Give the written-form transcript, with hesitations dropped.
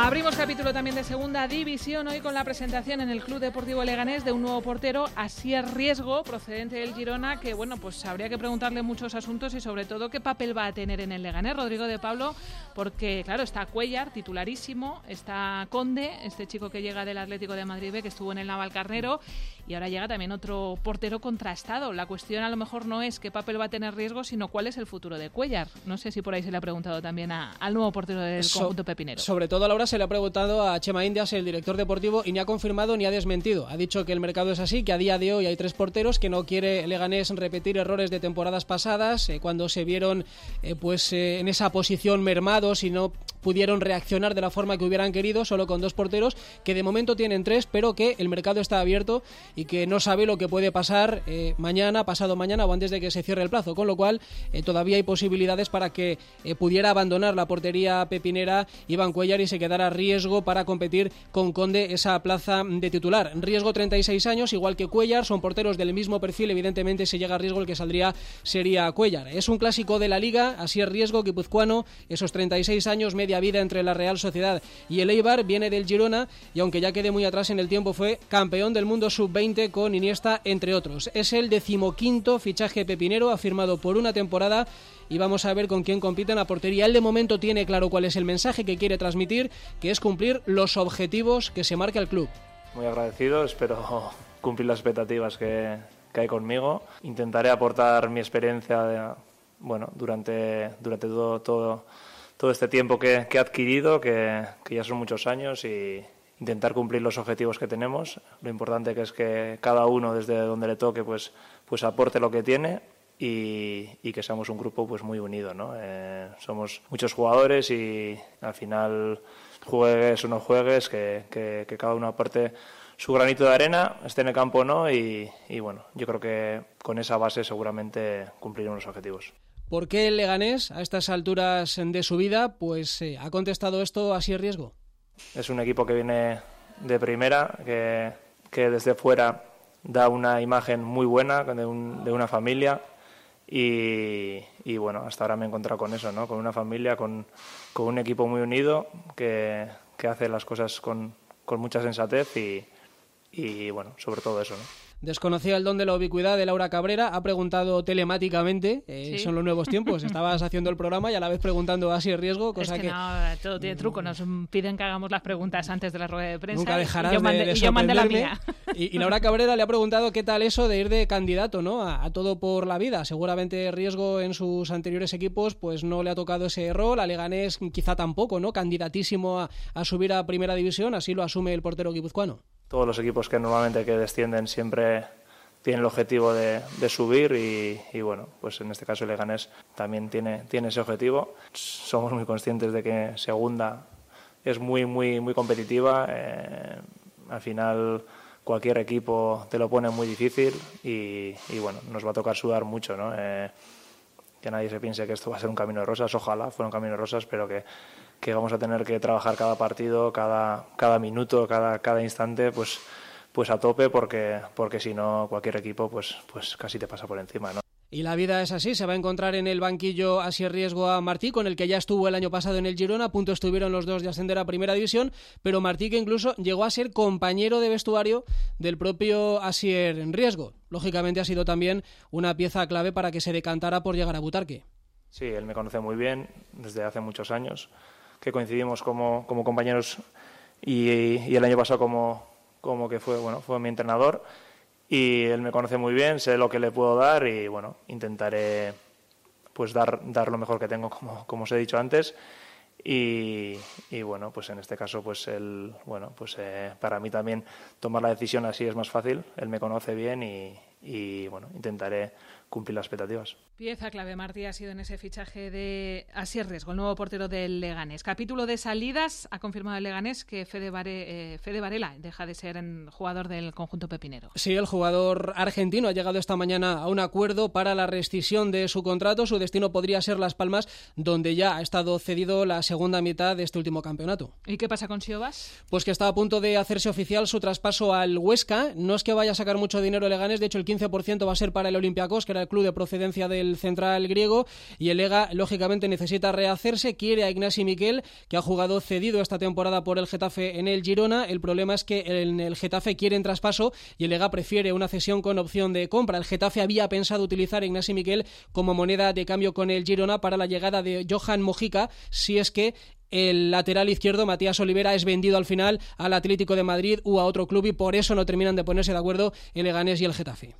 Abrimos capítulo también de segunda división hoy con la presentación en el Club Deportivo Leganés de un nuevo portero, Asier Riesgo, procedente del Girona, que bueno, pues habría que preguntarle muchos asuntos y sobre todo qué papel va a tener en el Leganés, Rodrigo de Pablo, porque claro, está Cuéllar, titularísimo, está Conde, este chico que llega del Atlético de Madrid B, que estuvo en el Navalcarnero, y ahora llega también otro portero contrastado. La cuestión a lo mejor no es qué papel va a tener Riesgo, sino cuál es el futuro de Cuéllar. No sé si por ahí se le ha preguntado también al nuevo portero del conjunto pepinero. Sobre todo a la hora se le ha preguntado a Chema Indias, el director deportivo, y ni ha confirmado ni ha desmentido. Ha dicho que el mercado es así, que a día de hoy hay 3 porteros, que no quiere Leganés repetir errores de temporadas pasadas, cuando se vieron en esa posición mermados y no pudieron reaccionar de la forma que hubieran querido, solo con 2 porteros, que de momento tienen 3, pero que el mercado está abierto y que no sabe lo que puede pasar mañana, pasado mañana o antes de que se cierre el plazo, con lo cual todavía hay posibilidades para que pudiera abandonar la portería pepinera Iván Cuéllar y se quedara Riesgo para competir con Conde esa plaza de titular. Riesgo 36 años, igual que Cuéllar, son porteros del mismo perfil, evidentemente si llega Riesgo el que saldría sería Cuéllar. Es un clásico de la Liga, así es Riesgo, guipuzcoano, esos 36 años, media vida entre la Real Sociedad y el Eibar, viene del Girona y aunque ya quede muy atrás en el tiempo fue campeón del mundo sub-20 con Iniesta, entre otros. Es el 15º fichaje pepinero, ha firmado por una temporada y vamos a ver con quién compite en la portería. Él de momento tiene claro cuál es el mensaje que quiere transmitir, que es cumplir los objetivos que se marca el club. Muy agradecido, espero cumplir las expectativas que hay conmigo. Intentaré aportar mi experiencia durante todo este tiempo que he adquirido, que ya son muchos años, y intentar cumplir los objetivos que tenemos. Lo importante que es que cada uno desde donde le toque pues aporte lo que tiene y que seamos un grupo pues muy unido, ¿no? Somos muchos jugadores y al final juegues o no juegues, que cada uno aporte su granito de arena, esté en el campo o no, y bueno, yo creo que con esa base seguramente cumpliremos los objetivos. ¿Por qué el Leganés, a estas alturas de su vida, ha contestado esto así Riesgo? Es un equipo que viene de primera, que desde fuera da una imagen muy buena de una familia y bueno, hasta ahora me he encontrado con eso, ¿no? Con una familia, con un equipo muy unido que hace las cosas con mucha sensatez y bueno, sobre todo eso, ¿no? Desconocía el don de la ubicuidad de Laura Cabrera, ha preguntado telemáticamente, ¿sí? Son los nuevos tiempos, estabas haciendo el programa y a la vez preguntando así Riesgo, cosa que no, todo tiene truco, nos piden que hagamos las preguntas antes de la rueda de prensa. Nunca dejarás de yo mandé la mía. Y Laura Cabrera le ha preguntado qué tal eso de ir de candidato, ¿no? A todo por la vida. Seguramente Riesgo en sus anteriores equipos pues no le ha tocado ese rol, a Leganés quizá tampoco, ¿no? Candidatísimo a subir a Primera División, así lo asume el portero guipuzcoano. Todos los equipos que normalmente que descienden siempre tienen el objetivo de subir y bueno, pues en este caso el Leganés también tiene ese objetivo. Somos muy conscientes de que segunda es muy competitiva. Al final cualquier equipo te lo pone muy difícil y bueno, nos va a tocar sudar mucho, ¿no? Que nadie se piense que esto va a ser un camino de rosas, ojalá fuera un camino de rosas, pero que vamos a tener que trabajar cada partido, cada minuto, cada instante, pues a tope, porque si no cualquier equipo pues casi te pasa por encima, ¿no? Y la vida es así, se va a encontrar en el banquillo así Riesgo a Martí, con el que ya estuvo el año pasado en el Girona, a punto estuvieron los dos de ascender a Primera División, pero Martí que incluso llegó a ser compañero de vestuario del propio Asier Riesgo. Lógicamente ha sido también una pieza clave para que se decantara por llegar a Butarque. Sí, él me conoce muy bien desde hace muchos años, que coincidimos como compañeros y el año pasado como que fue mi entrenador. Y él me conoce muy bien, sé lo que le puedo dar y bueno, intentaré pues dar lo mejor que tengo, como os he dicho antes. Y bueno, pues en este caso pues para mí también tomar la decisión así es más fácil. Él me conoce bien y bueno, intentaré cumplir las expectativas. Pieza clave, Martí, ha sido en ese fichaje de Asier Riesgo, el nuevo portero del Leganés. Capítulo de salidas, ha confirmado el Leganés que Fede Varela deja de ser jugador del conjunto pepinero. Sí, el jugador argentino ha llegado esta mañana a un acuerdo para la rescisión de su contrato. Su destino podría ser Las Palmas, donde ya ha estado cedido la segunda mitad de este último campeonato. ¿Y qué pasa con Siobas? Pues que está a punto de hacerse oficial su traspaso al Huesca. No es que vaya a sacar mucho dinero el Leganés, de hecho el 15% va a ser para el Olympiacos, que era el club de procedencia del central griego, y el Lega lógicamente necesita rehacerse, quiere a Ignasi Miquel, que ha jugado cedido esta temporada por el Getafe en el Girona. El problema es que en el Getafe quieren traspaso y el Lega prefiere una cesión con opción de compra. El Getafe había pensado utilizar a Ignasi Miquel como moneda de cambio con el Girona para la llegada de Johan Mojica, si es que el lateral izquierdo, Matías Olivera, es vendido al final al Atlético de Madrid u a otro club, y por eso no terminan de ponerse de acuerdo el Leganés y el Getafe.